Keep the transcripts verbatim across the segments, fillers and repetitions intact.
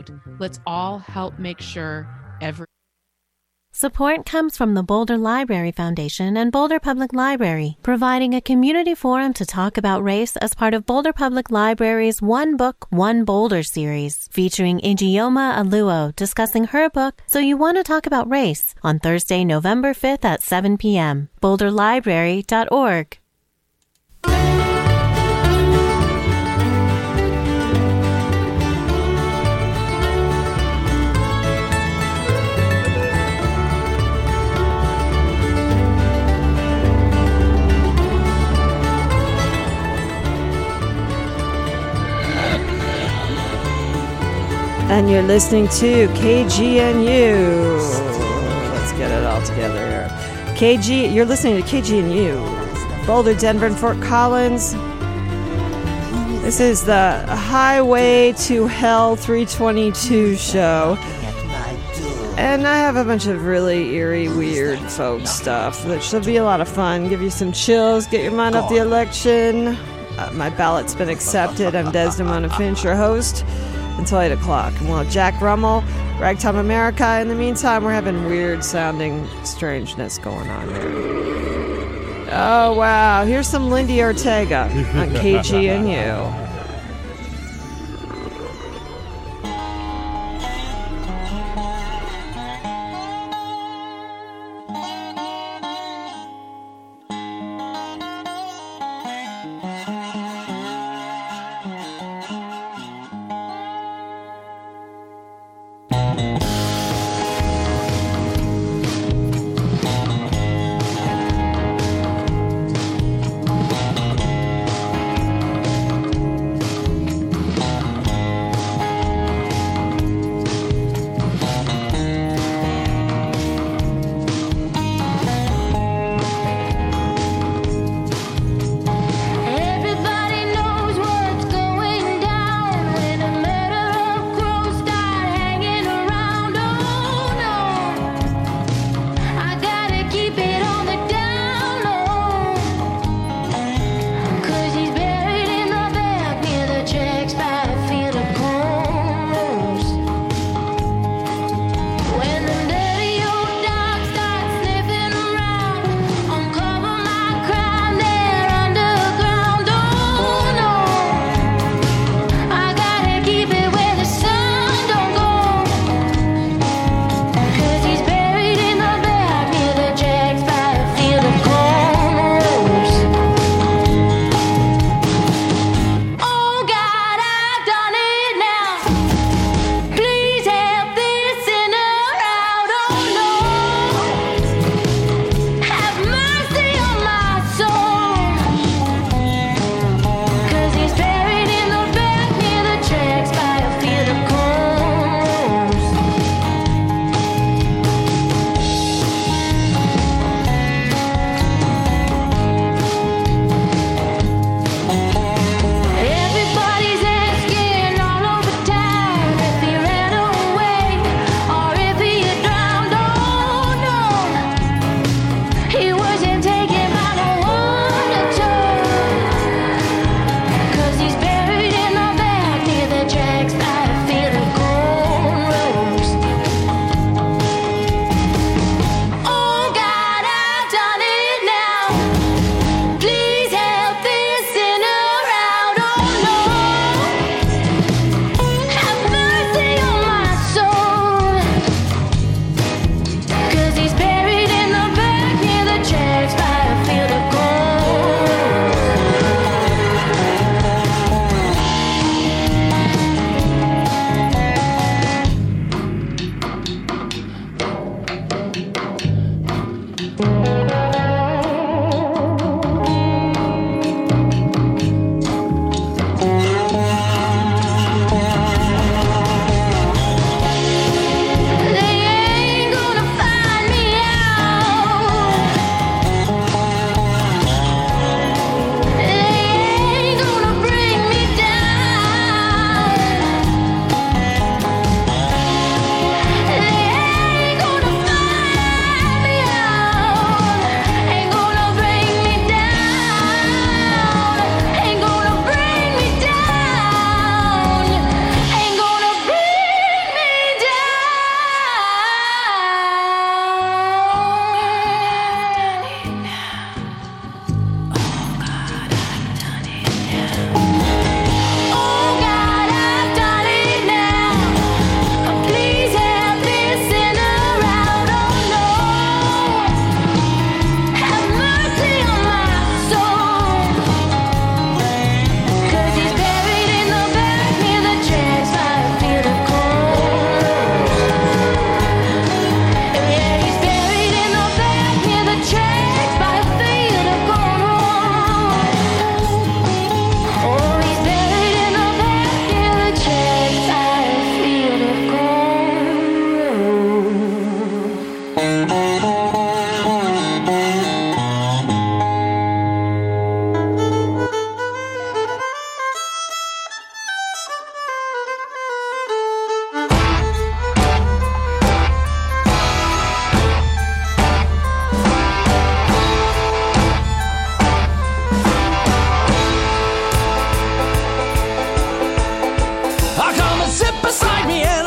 vote. Let's all help make sure every Support comes from the Boulder Library Foundation and Boulder Public Library, providing a community forum to talk about race as part of Boulder Public Library's One Book, One Boulder series, featuring Ijeoma Aluo discussing her book, So You Want to Talk About Race, on Thursday, November fifth at seven p.m. boulder library dot org. And you're listening to K G N U. Let's get it all together here. K G, you're listening to K G N U. Boulder, Denver, and Fort Collins. This is the Highway to Hell three twenty-two show. And I have a bunch of really eerie, weird folk stuff that should be a lot of fun. Give you some chills, get your mind off the election. Uh, my ballot's been accepted. I'm Desdemona Finch, your host, until eight o'clock. And we'll have Jack Rummel, Ragtime America. In the meantime, we're having weird sounding strangeness going on here. Oh, wow. Here's some Lindy Ortega on K G N U.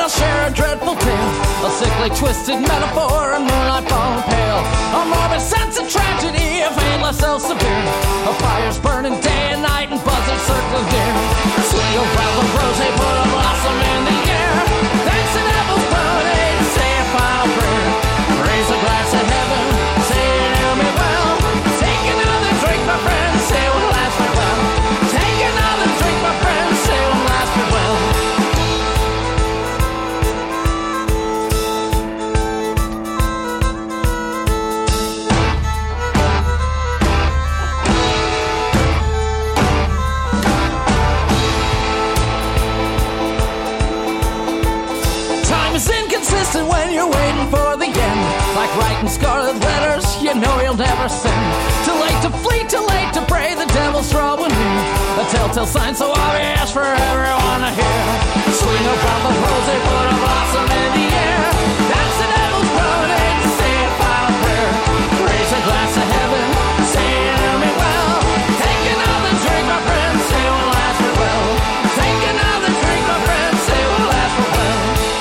I'll share a dreadful tale, a sickly twisted metaphor and moonlight falling pale, a morbid sense of tragedy, a painless self-severe, a fire's burning day and night and buzzards circling near. Swing around the rose, put a blossom in the air. Thanks the devil's burning, say a final prayer. Raise a glass of heaven, say it hear me well. Take another drink, my friend, say it will last me well. Take another drink, my friend, say it will last me well. When you're waiting for the end, like writing scarlet letters you know you'll never send. Too late to flee, too late to pray, the devil's throwing near. A telltale sign so obvious for everyone to hear. Swing around the rosy, put a blossom in the air. That's the devil's burning, say a final prayer. Raise a glass of heaven, say it hear me well. Take another drink, my friend, say it will last me well. Take another drink, my friend, say it will last me well.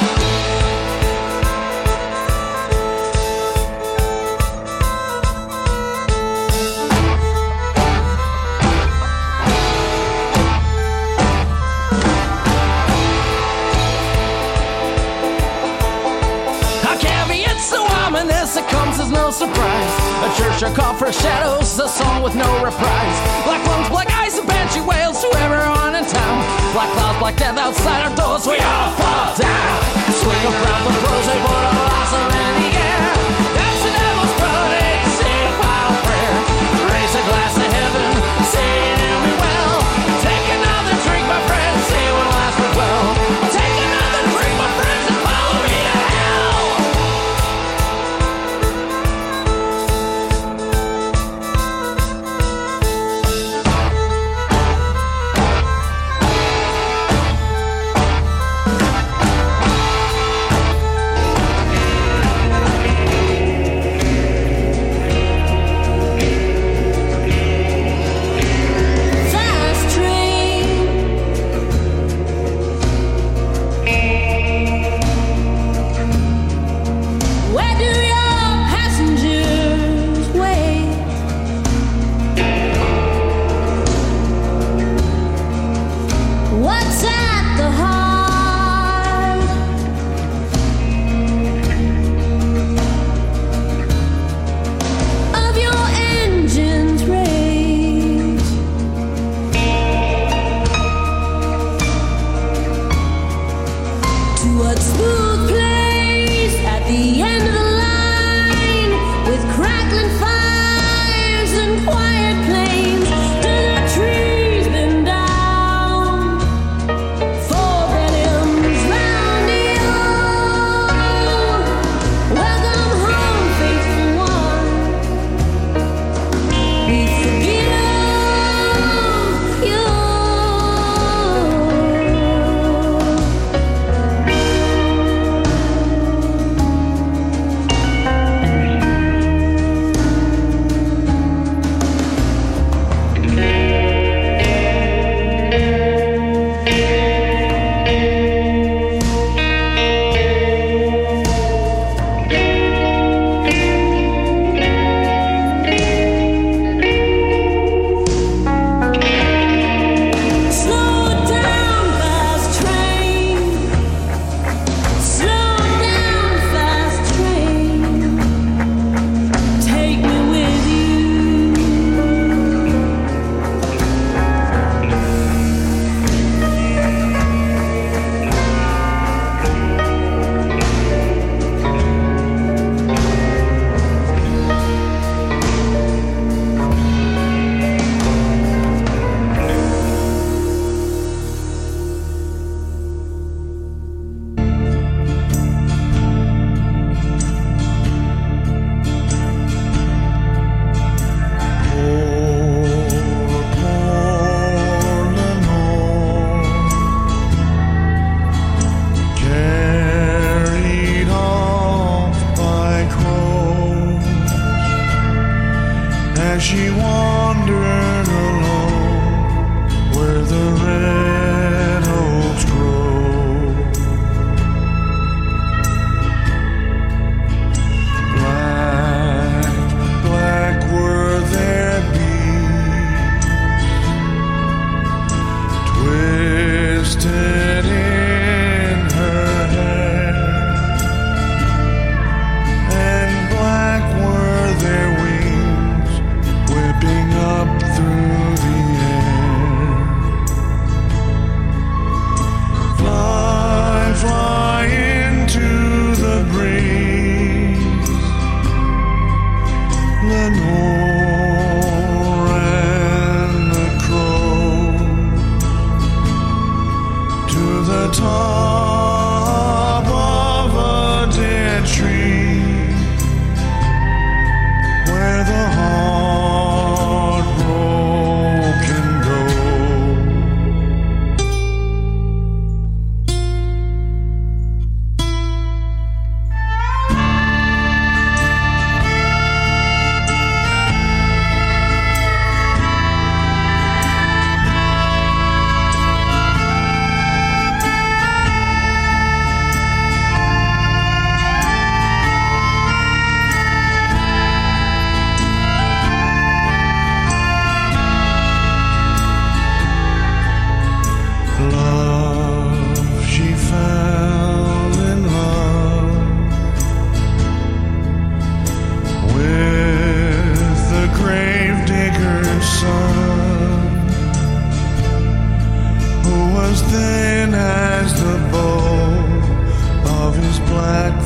It comes as no surprise. A church or call for shadows, a song with no reprise. Black lungs, black eyes, a banshee wails to everyone in town. Black clouds, black death outside our doors, we all fall down. Swing around the rosy, put a blossom in the air. That's the devil's burning, say a final prayer. Raise a glass of heaven, say it hear me well. Take another drink, my friend, say it will last me well. Take another drink, my friends, and follow me to hell.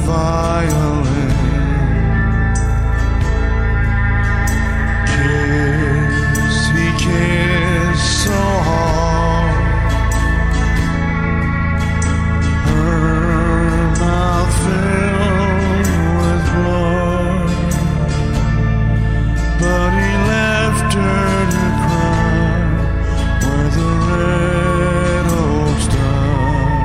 violin. Kiss, he kissed so hard. Her mouth filled with blood, but he left her to cry where the red oaks stood.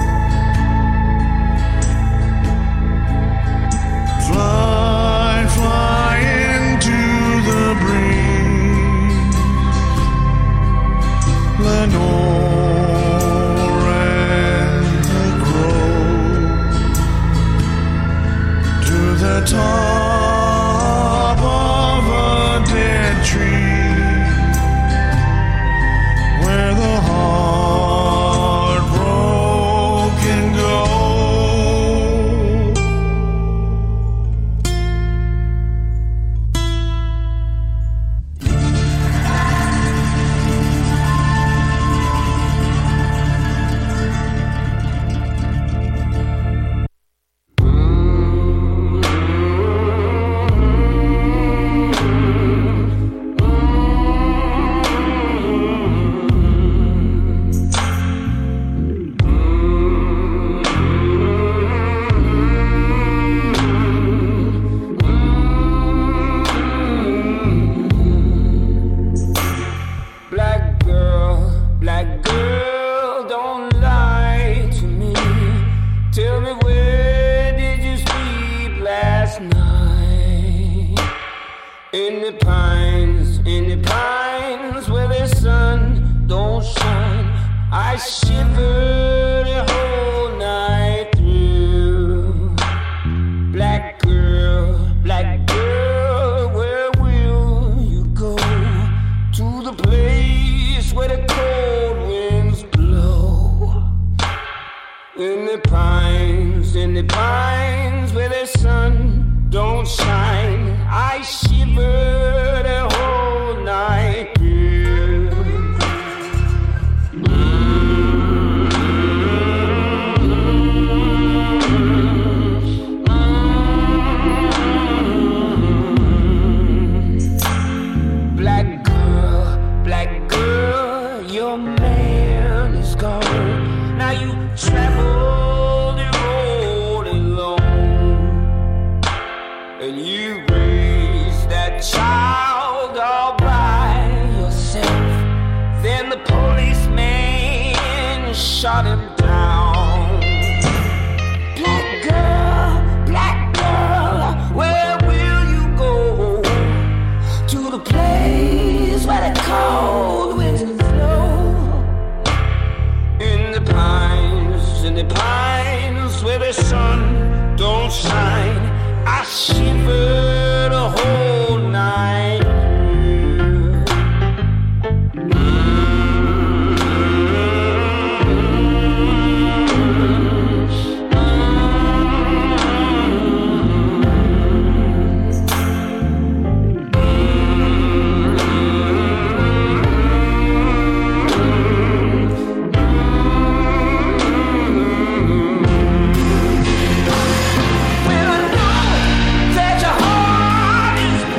Fly, fly into the breeze, Lenore and the crow, to the top of a dead tree, where the heartbroken go. Black girl, black girl, don't lie to me. Tell me, where did you sleep last night? In the pines, in the pines where the sun don't shine. I shivered the whole night through. Black girl, black girl, where will you go? To the place where the cold winds blow. In the pines, in the pines where the sun don't shine. I shiver the whole night through. Black girl, black girl, your man is gone. Now you travel the road alone, and you raised that child all by yourself. Then the policeman shot him down. Black girl, black girl, where will you go? To the place where the cold winds flow. In the pines, in the pines where the sun don't shine. I shiver the whole night through. Well, I know that your heart is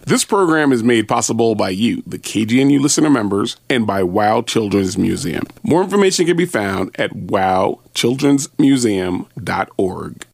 This program is made possible by you, the K G N U listener members, and by WOW Children's Museum. More information can be found at wow children's museum dot org.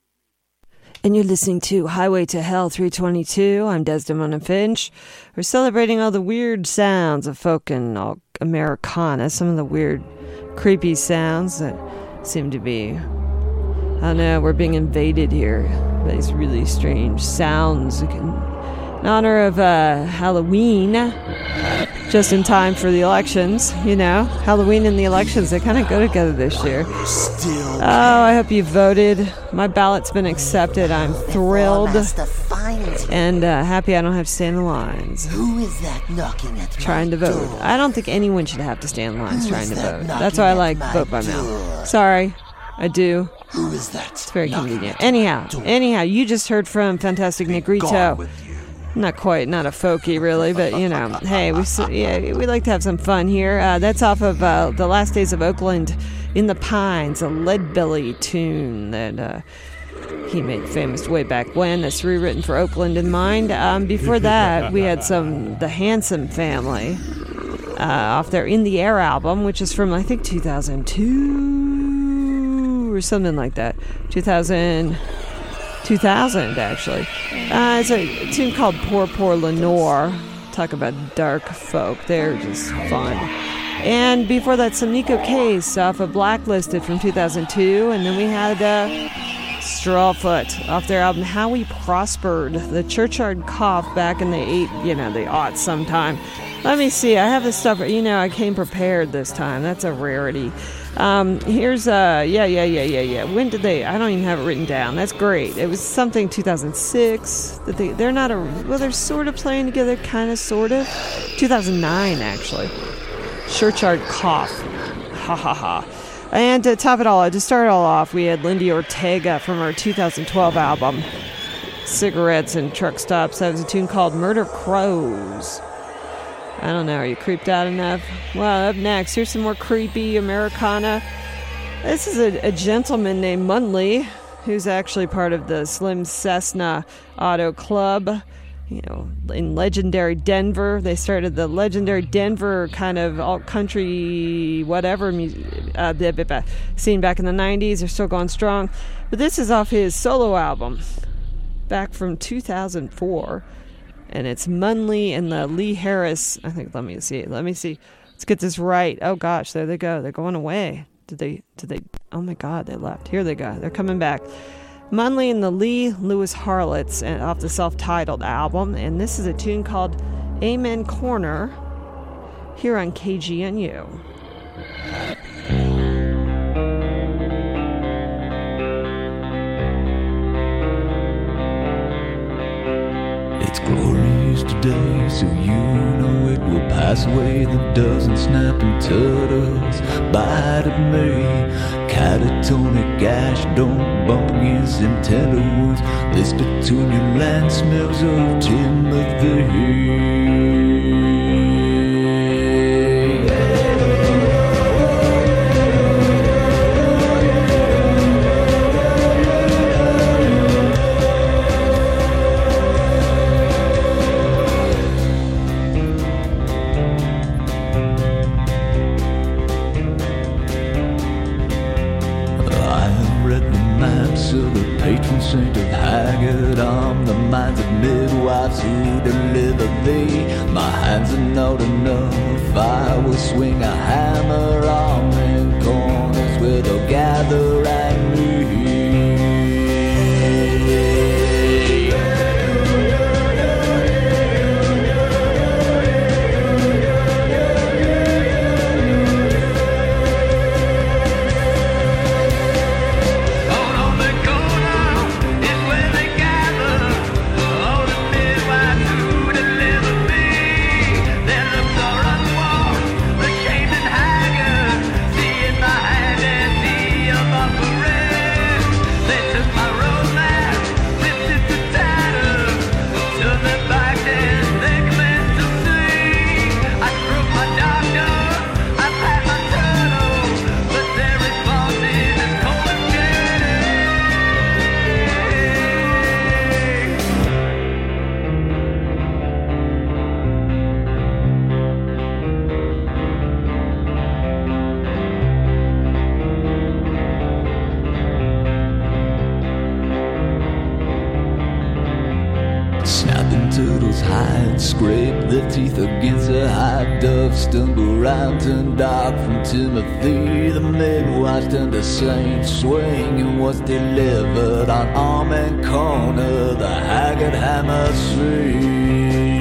And you're listening to Highway to Hell three twenty-two. I'm Desdemona Finch. We're celebrating all the weird sounds of folk and all Americana, some of the weird, creepy sounds that seem to be, I don't know, we're being invaded here by these really strange sounds. In honor of uh, Halloween, just in time for the elections, you know, Halloween and the elections, they kind of go together this year. Oh, I hope you voted. My ballot's been accepted. I'm thrilled and uh, happy I don't have to stand in lines. Who is that knocking at Trying to vote. door? I don't think anyone should have to stand in lines Who trying is to that vote. knocking That's why I at like my vote by door? mail. Sorry, I do. Who is that? It's very knocking convenient. at my Anyhow, door? anyhow, you just heard from Fantastic Gone Negrito. with you. Not quite, not a folky really, but you know, hey, we s- yeah, we like to have some fun here. Uh, that's off of uh, The Last Days of Oakland in the Pines, a Leadbelly tune that uh, he made famous way back when. That's rewritten for Oakland in mind. Um, before that, we had some The Handsome Family uh, off their In the Air album, which is from I think two thousand two or something like that. two thousand. two thousand actually. Uh, it's a tune called Poor Poor Lenore. Talk about dark folk. They're just fun. And before that, some Nico Case off of Blacklisted from two thousand two. And then we had uh, Strawfoot off their album How We Prospered. The Churchyard Cough back in the eight, you know, the aughts sometime. Let me see. I have this stuff, you know, I came prepared this time. That's a rarity. Um, here's, uh, yeah, yeah, yeah, yeah, yeah. When did they, I don't even have it written down. That's great. It was something two thousand six. That they, they're not a, well, they're sort of playing together, kind of, sort of. two thousand nine, actually. Churchyard Cough. Ha ha ha. And to top it all, to start it all off, we had Lindy Ortega from her two thousand twelve album, Cigarettes and Truck Stops. That was a tune called Murder Crows. I don't know, are you creeped out enough? Well, up next, here's some more creepy Americana. This is a, a gentleman named Munley, who's actually part of the Slim Cessna Auto Club, you know, in legendary Denver. They started the legendary Denver kind of alt-country whatever music, uh, blah, blah, blah, scene back in the nineties. They're still going strong. But this is off his solo album, back from two thousand four. And it's Munley and the Lee Harris. I think, let me see. Let me see. Let's get this right. Oh, gosh, there they go. They're going away. Did they, did they, oh my God, they left. Here they go. They're coming back. Munley and the Lee Lewis Harlots and off the self-titled album. And this is a tune called Amen Corner here on K G N U. It's glorious today, so you know it will pass away. The dozen snapping turtles bite at me. Catatonic gash, don't bump against them tender woods. This Petunia land smells of Timothy. Saint of Haggard, I'm the minds of midwives who deliver thee. My hands are not enough, I will swing a hammer on them corners where they'll gather at me. Up nose high and scrape their teeth against a high dove. Stumble round, turn dark from Timothy. The midwife turned to saint, swinging was delivered on arm and corner. The haggard hammer swing.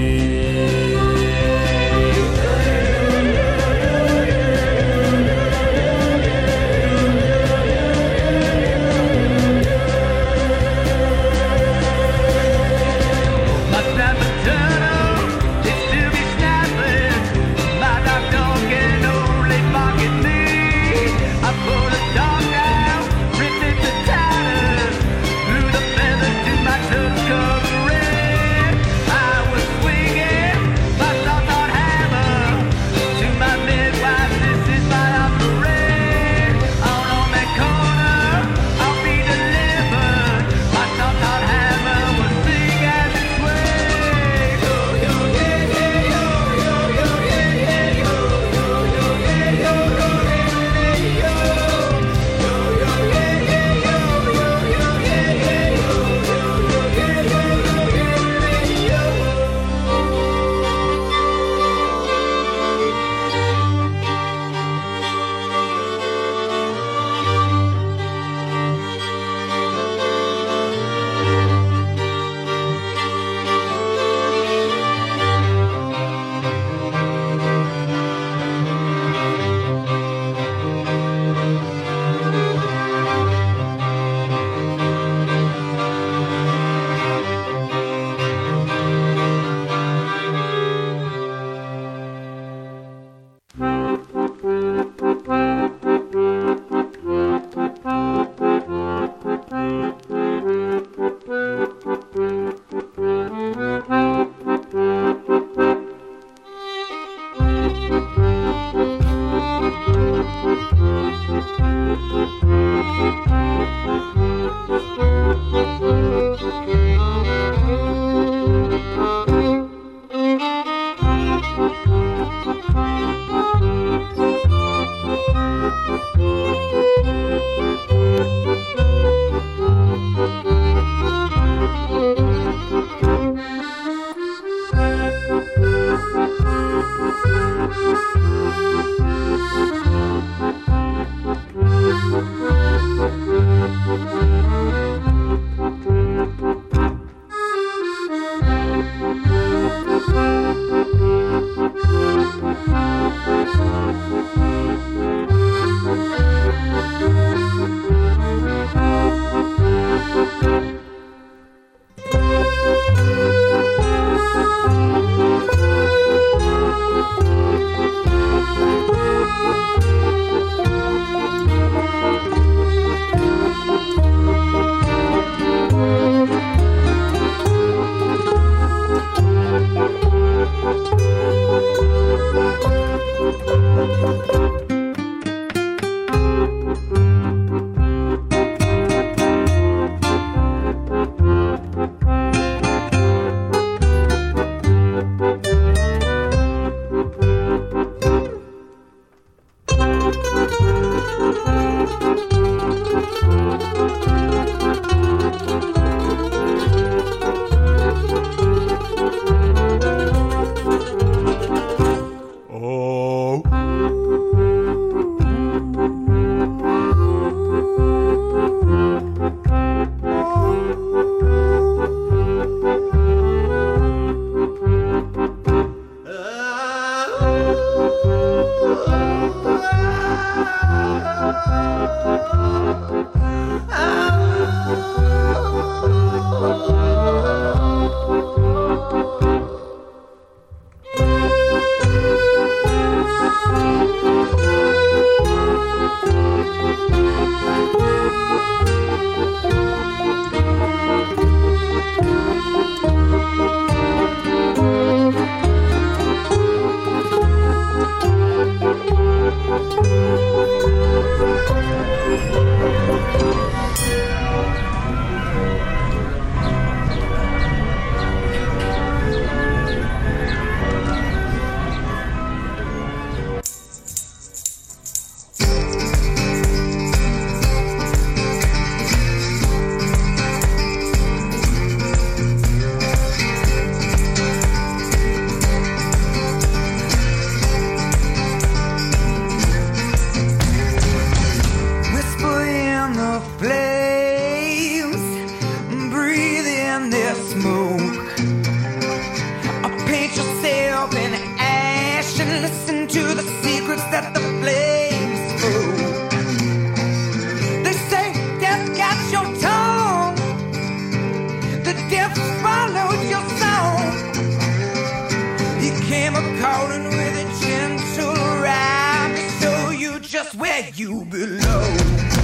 smoke. Or paint yourself in ash and listen to the secrets that the flames spoke. They say death got your tongue, the death swallowed your song. He came a-calling with a gentle rhyme to show you just where you belong.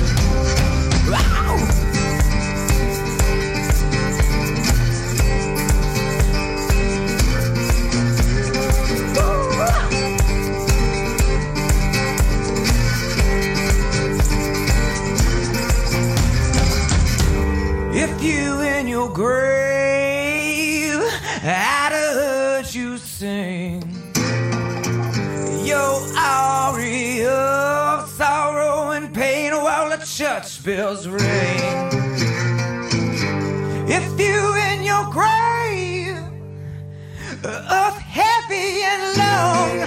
Wow. If you in your grave, I'd have heard you sing your aria of sorrow and pain while the church bells ring. If you in your grave, earth heavy and long,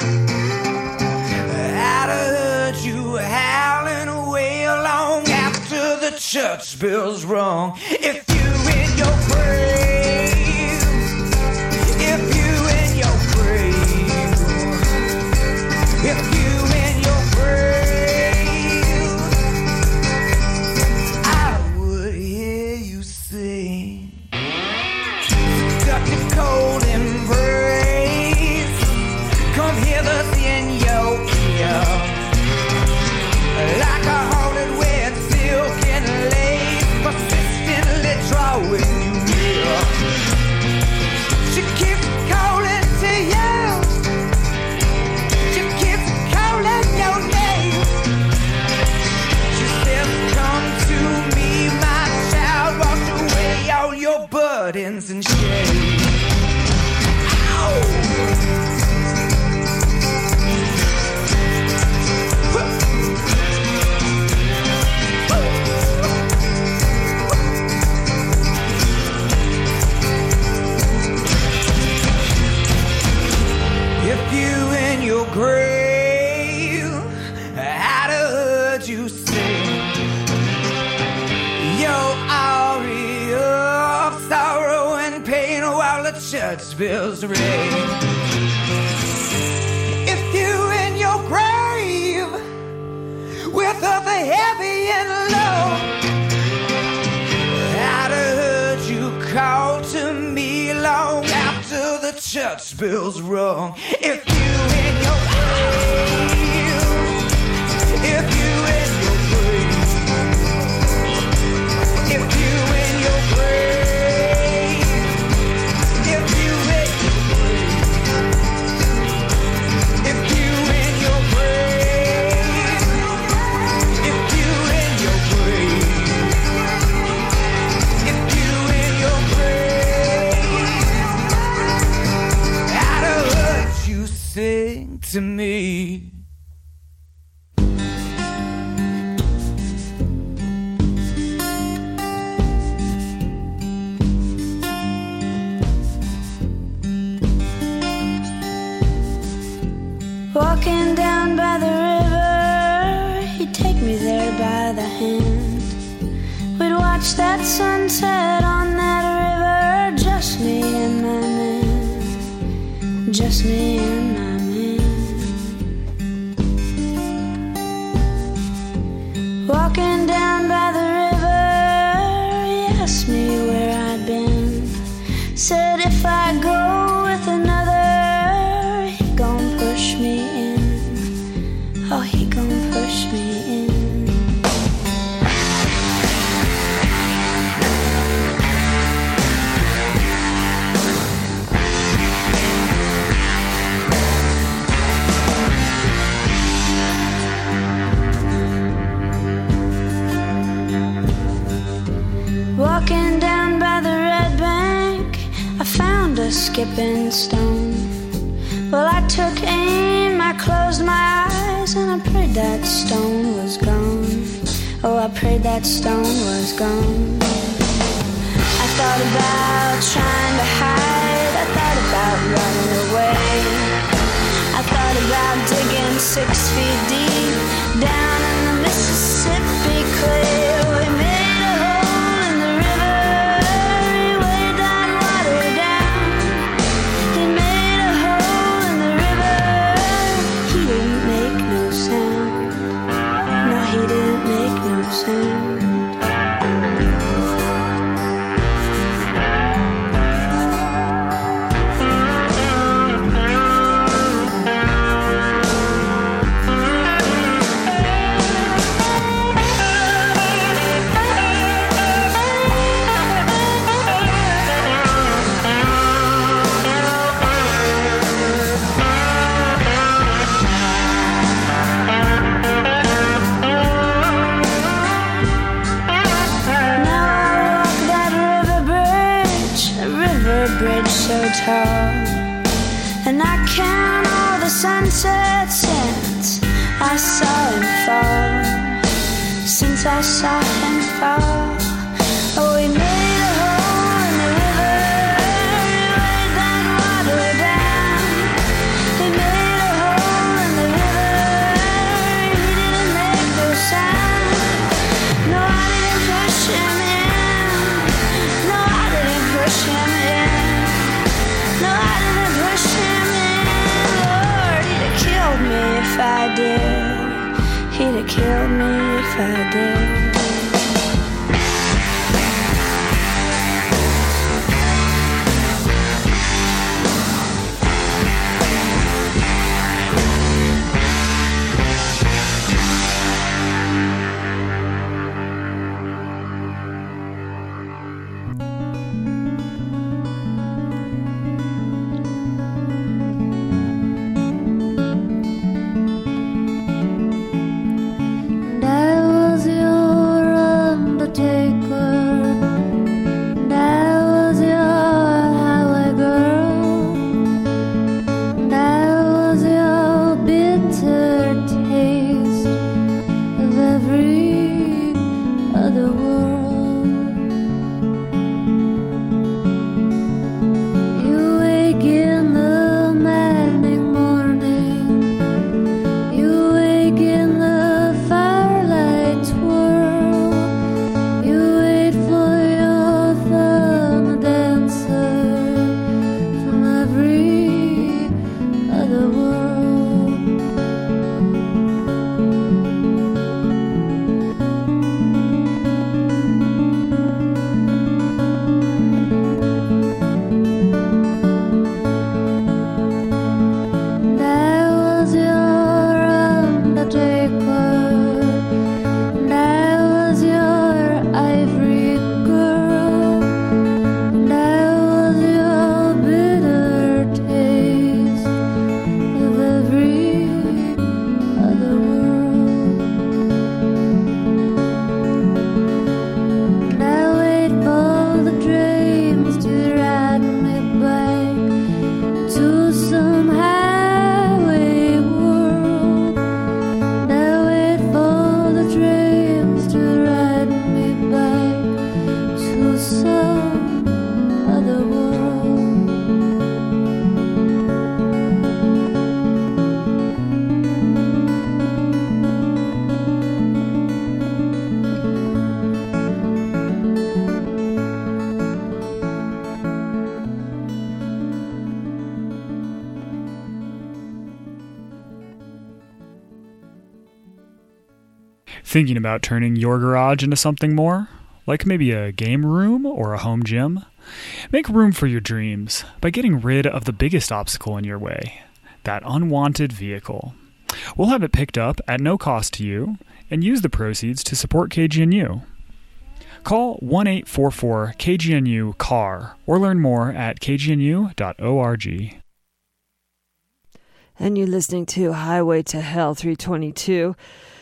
I'd have heard you howling away long after the church bells rung. If you in your grave, if you in your grave, if you in your grave, I would hear you sing. Got your cold embrace, come hear the in your ear, like a haunted wet silk and lace, persistently drawing you near. She keeps calling to you, she keeps calling your name. She says, come to me, my child, wash away all your burdens and shame. Ow! If you in your grave, I'd have heard you sing your aria of sorrow and pain while the church bells ring. If you in your grave, with earth heavy and low, I'd have heard you call to me long after the church bells rung. If you in your grave, if you in your grave, if you in your grave, if you in your grave, if you in your grave, if you in your grave, if you in your grave, I'd have heard you sing to me. Walking down by the river, he'd take me there by the hand. We'd watch that sunset on that river, just me and my man, just me and my man. Walking down by the river, he asked me where I'd been. Said if I go with another, he gon' push me in. Oh, he gon' push me in. Walking down by the red bank, I found a skipping stone. Well, I took aim, I closed my eyes, and I prayed that stone was gone. Oh, I prayed that stone was gone. I thought about trying to hide, I thought about running away. I thought about digging six feet deep down in the Mississippi clay. We made a hole in the river, way down bridge so tall. And I count all the sunsets since I saw him fall. Since I saw him fall. Oh, he made a hole in the river, he laid that water down. He made a hole in the river, he didn't make no sound. No, I didn't push him in. No, I didn't push him in. No, I didn't push him in. Lord, he'd have killed me if I did. He'd have killed me if I did. Thinking about turning your garage into something more? Like maybe a game room or a home gym? Make room for your dreams by getting rid of the biggest obstacle in your way, that unwanted vehicle. We'll have it picked up at no cost to you and use the proceeds to support K G N U. Call one eight four four K G N U C A R or learn more at k g n u dot org. And you're listening to Highway to Hell three twenty-two.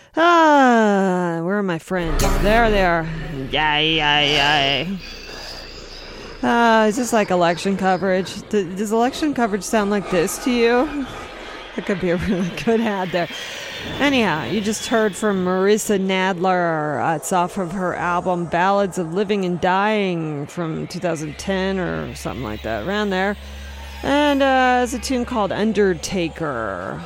Ah, where are my friends? There they are. Yay, yay, yay. Uh, is this like election coverage? Does election coverage sound like this to you? That could be a really good ad there. Anyhow, you just heard from Marissa Nadler. Uh, it's off of her album Ballads of Living and Dying from two thousand ten or something like that, around there. And uh, it's a tune called Undertaker.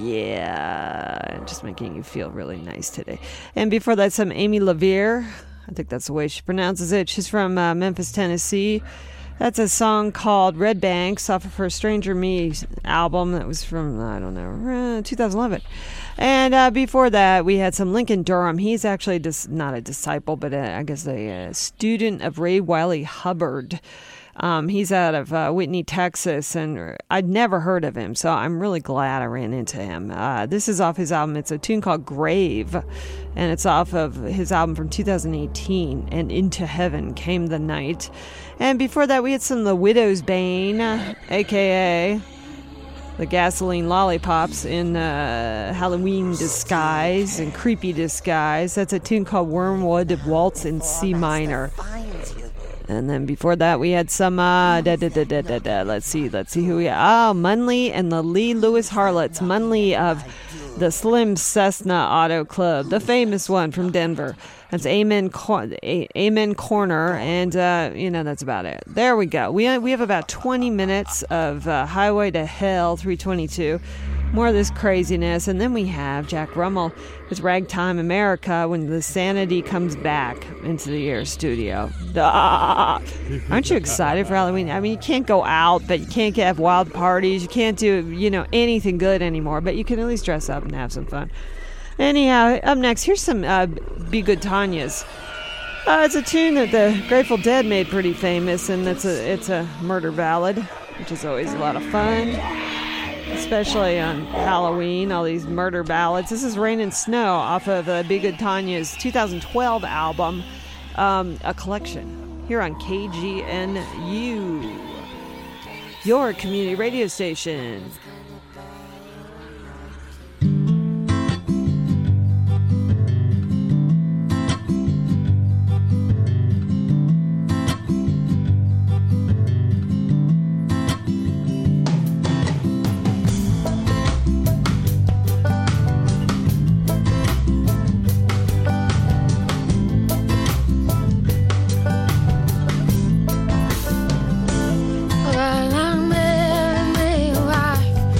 Yeah, just making you feel really nice today. And before that, some Amy LaVere. I think that's the way she pronounces it. She's from uh, Memphis, Tennessee. That's a song called Red Banks off of her Stranger Me album that was from, I don't know, uh, two thousand eleven. And uh, before that, we had some Lincoln Durham. He's actually dis- not a disciple, but a, I guess a, a student of Ray Wiley Hubbard. Um, he's out of uh, Whitney, Texas, and I'd never heard of him, so I'm really glad I ran into him. Uh, this is off his album. It's a tune called Grave, and it's off of his album from two thousand eighteen, and Into Heaven Came the Night. And before that, we had some of the Widow's Bane, a k a the Gasoline Lollipops in uh, Halloween disguise and creepy disguise. That's a tune called Wormwood Waltz in C minor. And then before that, we had some, uh, da, da, da, da, da, da. let's see, let's see who we have. Oh, Munley and the Lee Lewis Harlots. Munley of the Slim Cessna Auto Club, the famous one from Denver. That's Amen, Cor- A- Amen Corner, and, uh, you know, that's about it. There we go. We, we have about twenty minutes of uh, Highway to Hell, three twenty-two. More of this craziness, and then we have Jack Rummel with Ragtime America when the sanity comes back into the Air studio. Ah! Aren't you excited for Halloween? I mean, you can't go out, but you can't have wild parties. You can't do, you know, anything good anymore, but you can at least dress up and have some fun. Anyhow, up next, here's some uh, Be Good Tanya's. Uh, it's a tune that the Grateful Dead made pretty famous, and it's a it's a murder ballad, which is always a lot of fun, especially on Halloween, all these murder ballads. This is Rain and Snow off of uh, Be Good Tanya's two thousand twelve album, um, A Collection, here on K G N U, your community radio station. Well, I met me a wife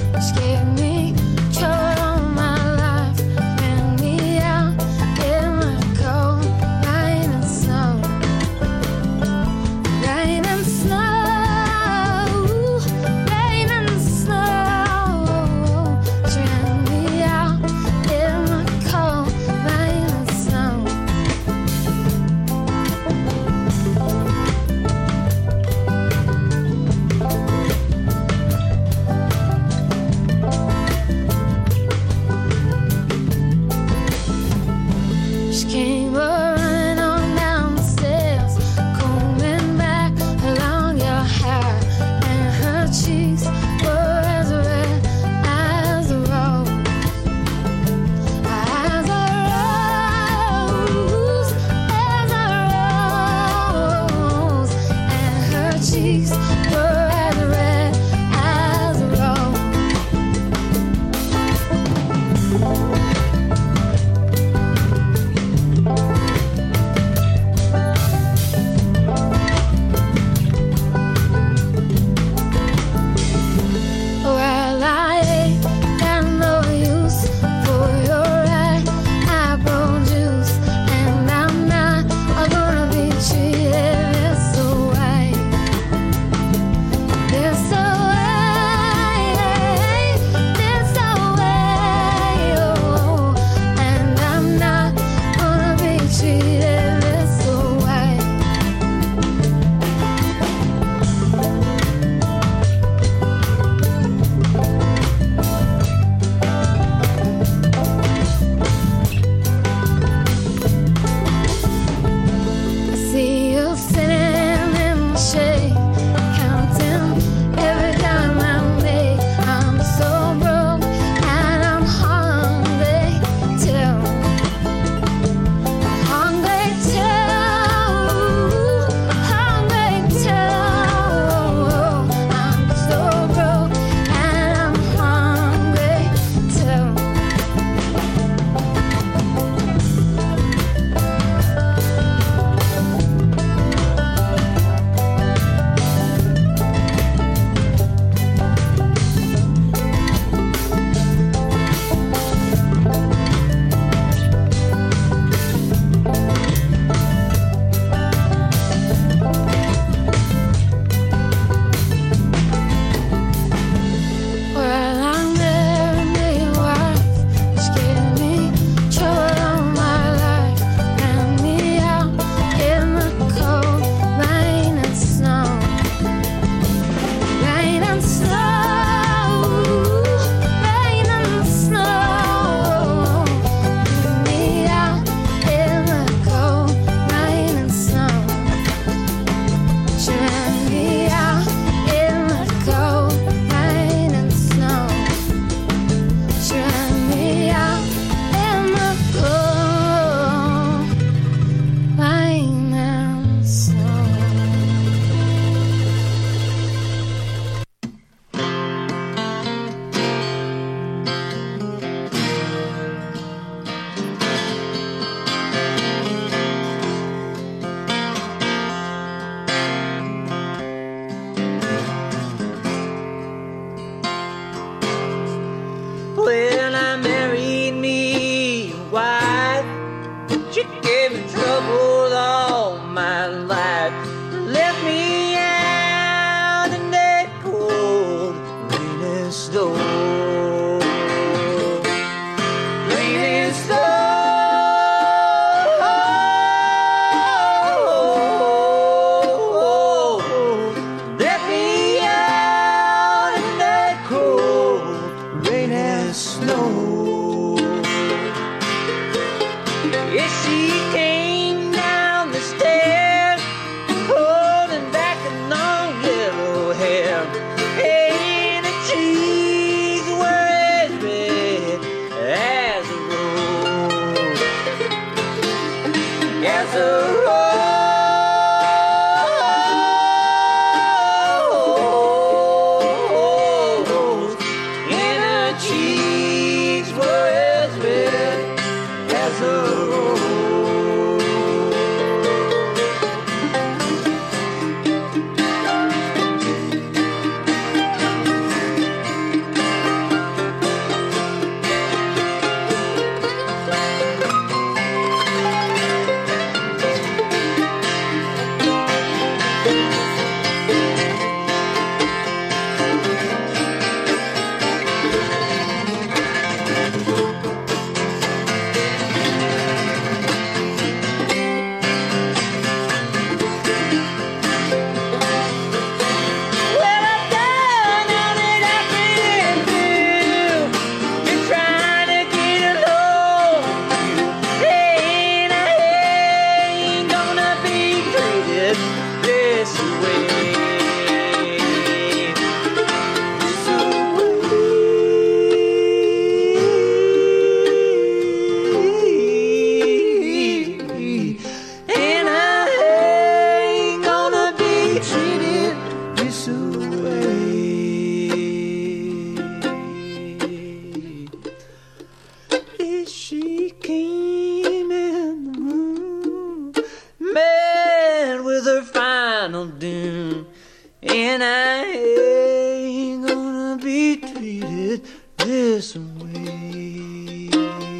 final doom. And I ain't gonna be treated this way.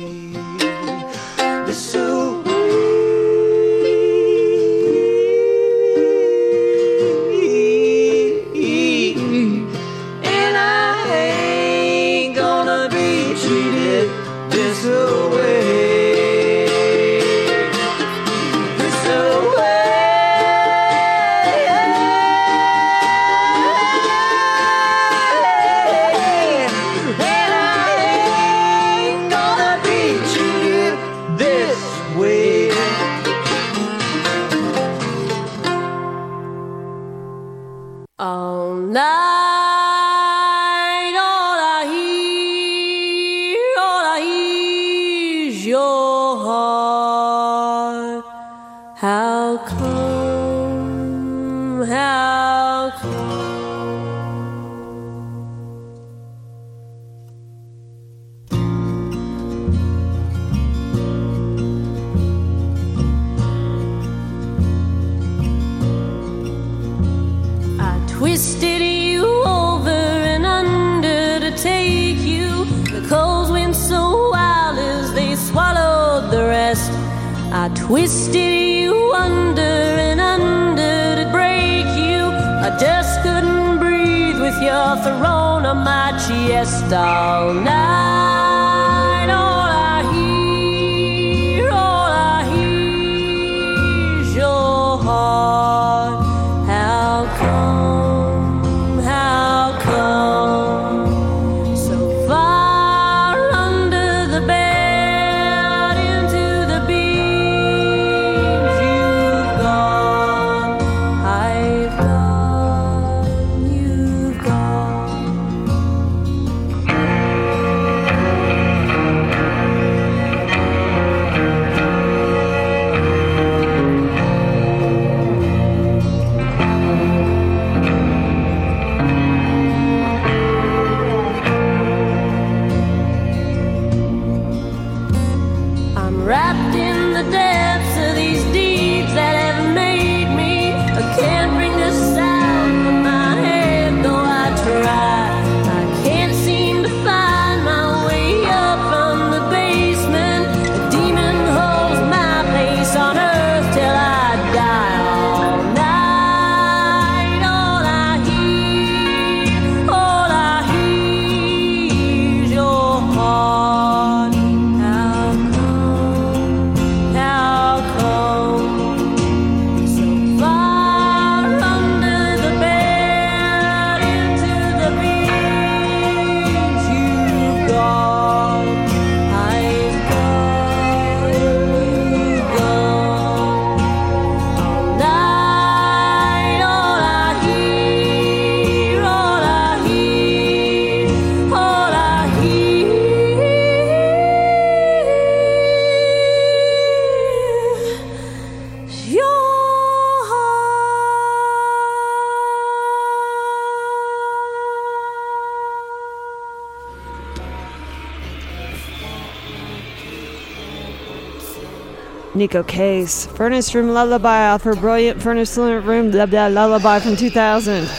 This way. And I ain't gonna be treated this way. All night, all I hear, all I hear is your heart. How come, how come? Twisted you over and under to take you. The coals went so wild as they swallowed the rest. I twisted you under and under to break you. I just couldn't breathe with your throne on my chest. All night, all I hear, all I hear is your heart. How come? Neko Case, Furnace Room Lullaby off her brilliant Furnace Room blah, blah, Lullaby from two thousand.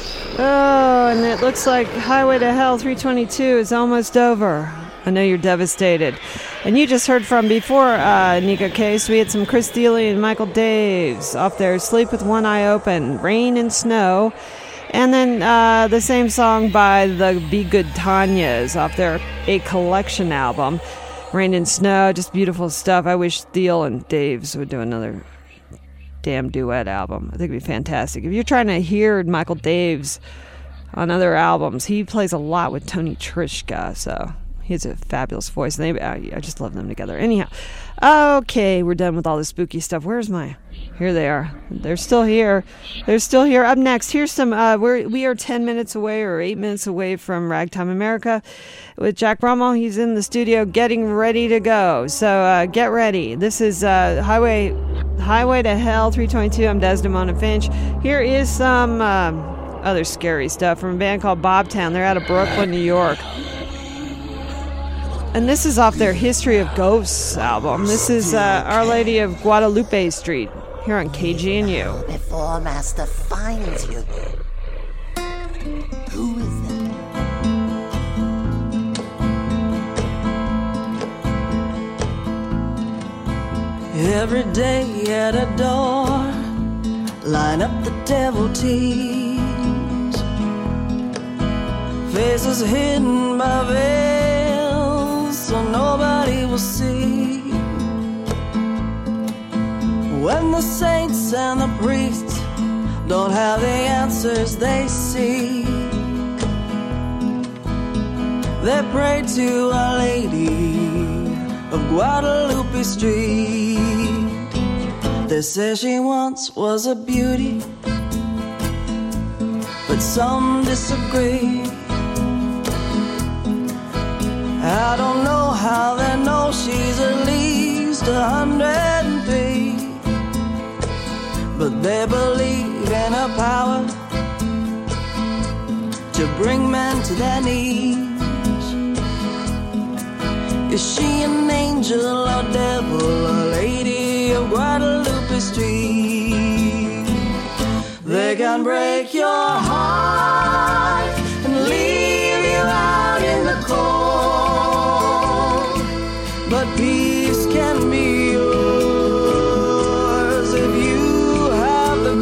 Oh, and it looks like Highway to Hell three twenty-two is almost over. I know you're devastated. And you just heard from before uh, Neko Case, we had some Chris Dealey and Michael Daves off there, Sleep with One Eye Open, Rain and Snow. And then uh, the same song by the Be Good Tanyas off their A Collection album. Rain and Snow, just beautiful stuff. I wish Thiel and Daves would do another damn duet album. I think it'd be fantastic. If you're trying to hear Michael Daves on other albums, he plays a lot with Tony Trischka, so he has a fabulous voice. And they, I, I just love them together. Anyhow, okay, we're done with all the spooky stuff. Where's my... Here they are. They're still here. They're still here. Up next, here's some... Uh, we're, we are ten minutes away or eight minutes away from Ragtime America with Jack Brummel. He's in the studio getting ready to go. So uh, get ready. This is uh, Highway Highway to Hell three twenty-two. I'm Desdemona Finch. Here is some um, other scary stuff from a band called Bobtown. They're out of Brooklyn, New York. And this is off their History of Ghosts album. This is uh, Our Lady of Guadalupe Street. here on K G N U. Before Master finds you. Who is that? Every day at a door, line up the devotees, faces hidden by veils so nobody will see. When the saints and the priests don't have the answers they seek, they pray to Our Lady of Guadalupe Street. They say she once was a beauty, but some disagree. I don't know how they know she's at least a hundred and three, but they believe in her power to bring men to their knees. Is she an angel or devil, a lady of Guadalupe Street? They can break your heart and leave you out in the cold, but peace can be yours if you have the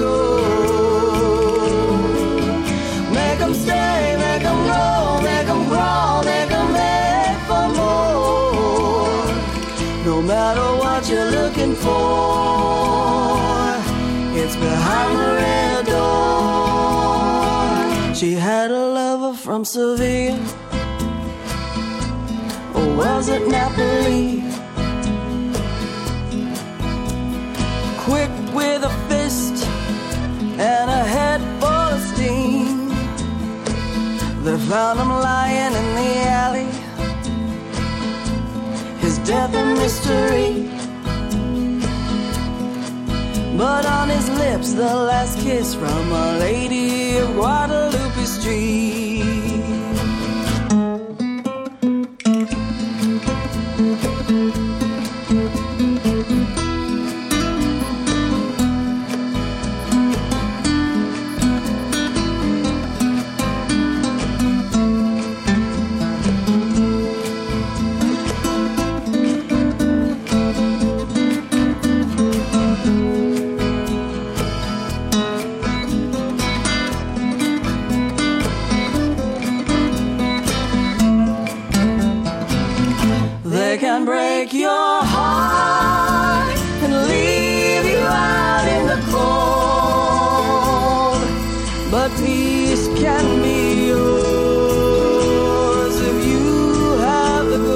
gold. Make them stay, make them go, make them crawl, make them beg for more. No matter what you're looking for, it's behind the red door. She had a lover from Seville, or was it Napoli? Quick with a fist and a head full of steam. They found him lying in the alley, his death a mystery, but on his lips the last kiss from Our Lady of Guadalupe Street. They can break your heart and leave you out in the cold, but peace can be yours if you have the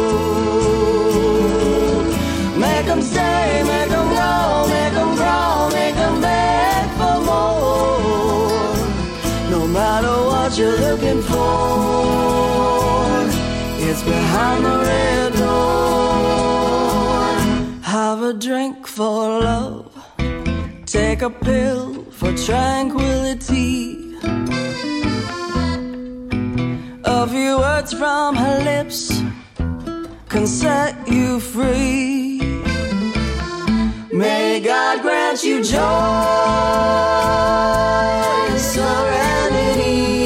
gold. Make them stay, make them go, make them grow, make them beg for more. No matter what you're looking for, it's behind the red door. Have a drink for love, take a pill for tranquility. A few words from her lips can set you free. May God grant you joy and serenity.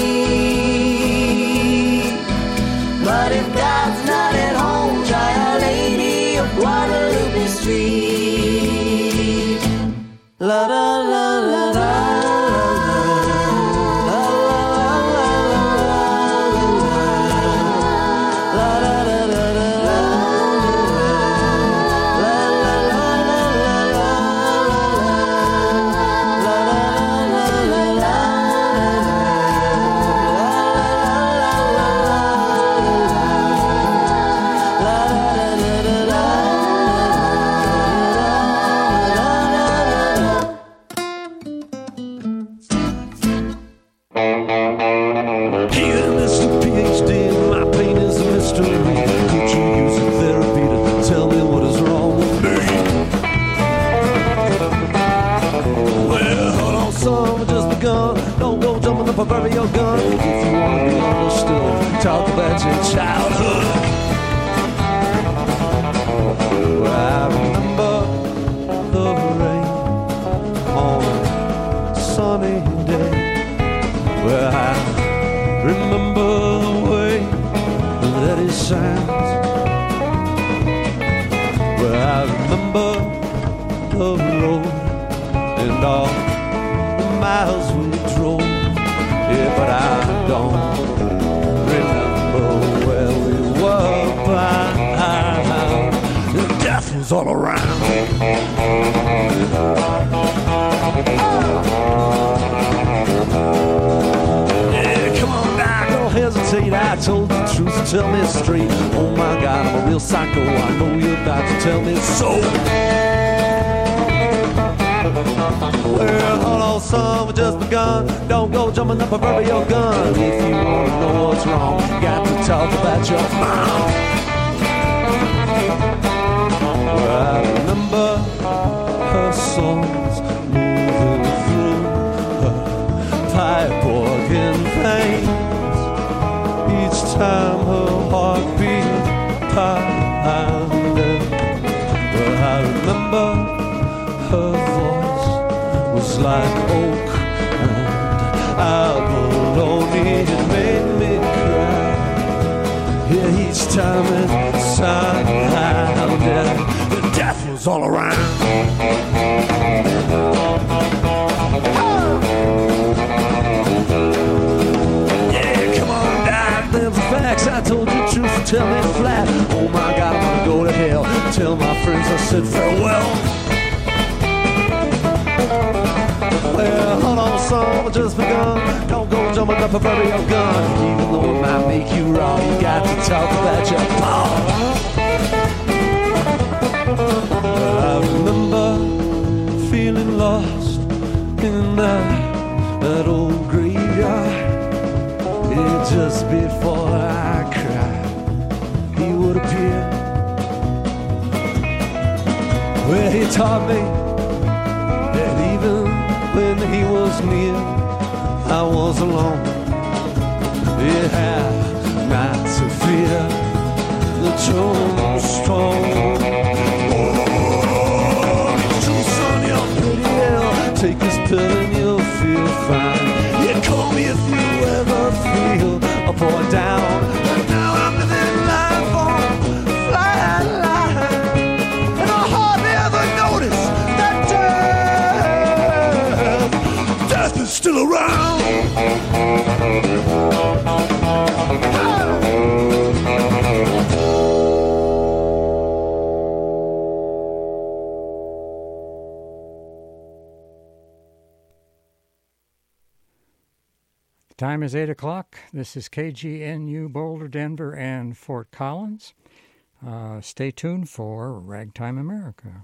But if God's not at home, try Our Lady of Guadalupe Street. La da la la la. Proverbial gun. If you want to be understood, talk about your childhood. Well, I remember the rain day. Well, I remember the way that it sounds. Well, I remember the road and all the miles we drove. Yeah, but I don't remember where we were by. The death was all around. Yeah, come on now, don't hesitate. I told the truth, tell me straight. Oh my God, I'm a real psycho. I know you're about to tell me so. Well, hold on, son, we just begun. Don't go jumping up a proverbial gun. If you want to know what's wrong, you got to talk about your mom. Well, I remember her songs moving through her pipe organ veins. Each time her heartbeat pounded. Well, I remember her voice was like oak and abalone. It made me cry. Yeah, each time it sounded. Death was all around. Yeah, come on down, them's the facts. I told you the truth, tell me flat. Oh my God, I'm gonna go to hell. Tell my friends I said farewell. Well, hold on, son, I just begun. Don't go jumping up a proverbial gun. Even though it might make you wrong, you got to talk about your paw. I remember feeling lost in that, that old graveyard. It just before I cried, he would appear. Well, he taught me that even when he was near, I was alone. It had not to fear the true strong. Take this pill and you'll feel fine. Yeah, call me if you ever feel up or down. But now I'm living life on flying line, and I hardly ever notice that death, death is still around. Time is eight o'clock. This is K G N U Boulder, Denver, and Fort Collins. Uh, stay tuned for Ragtime America.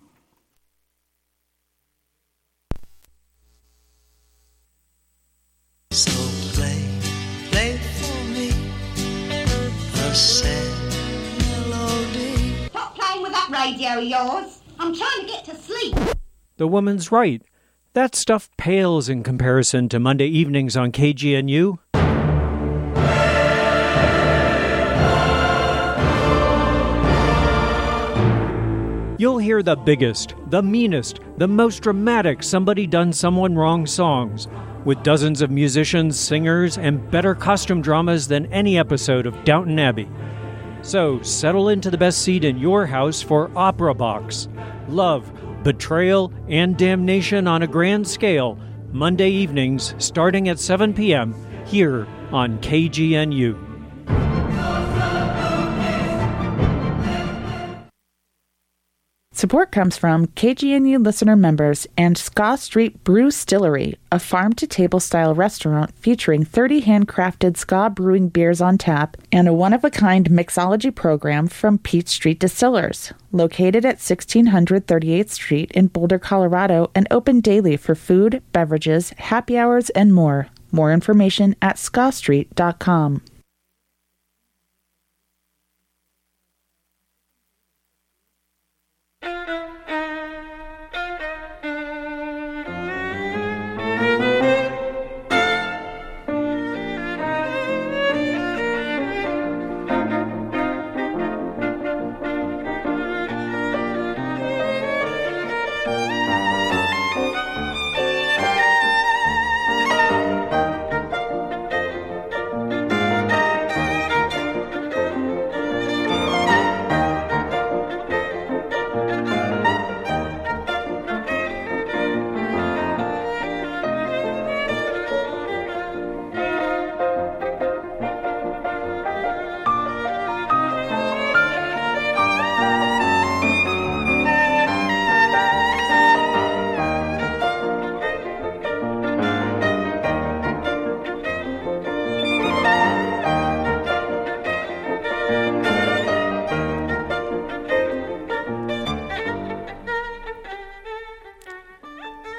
So play, play for me a sad melody. Stop playing with that radio of yours. I'm trying to get to sleep. The woman's right. That stuff pales in comparison to Monday evenings on K G N U. You'll hear the biggest, the meanest, the most dramatic Somebody Done Someone Wrong songs, with dozens of musicians, singers, and better costume dramas than any episode of Downton Abbey. So settle into the best seat in your house for Opera Box. Love, betrayal, and damnation on a grand scale, Monday evenings starting at seven p.m. here on K G N U. Support comes from K G N U listener members and Ska Street Brew Stillery, a farm-to-table style restaurant featuring thirty handcrafted ska brewing beers on tap and a one-of-a-kind mixology program from Peach Street Distillers. Located at sixteen hundred thirty-eighth Street in Boulder, Colorado, and open daily for food, beverages, happy hours, and more. More information at ska street dot com.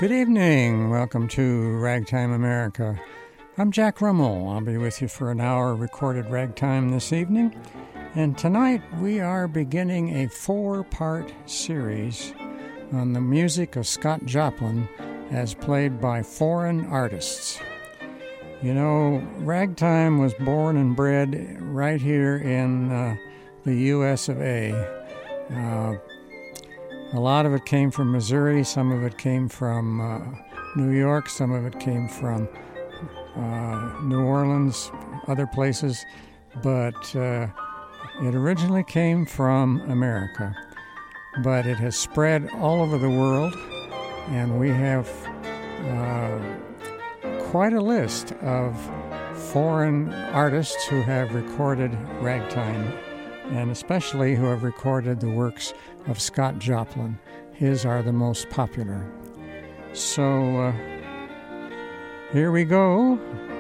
Good evening. Welcome to Ragtime America. I'm Jack Rummel. I'll be with you for an hour of recorded ragtime this evening. And tonight we are beginning a four-part series on the music of Scott Joplin as played by foreign artists. You know, ragtime was born and bred right here in uh, the U S of A. Uh, A lot of it came from Missouri, some of it came from uh, New York, some of it came from uh, New Orleans, other places, but uh, it originally came from America. But it has spread all over the world, and we have uh, quite a list of foreign artists who have recorded ragtime, and especially who have recorded the works of Scott Joplin. His are the most popular. So, uh, here we go.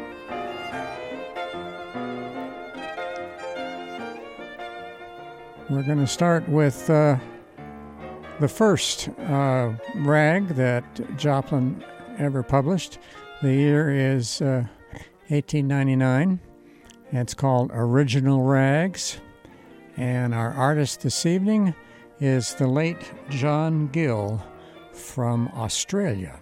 We're going to start with uh, the first uh, rag that Joplin ever published. The year is uh, eighteen ninety-nine. It's called Original Rags. And our artist this evening is the late John Gill from Australia.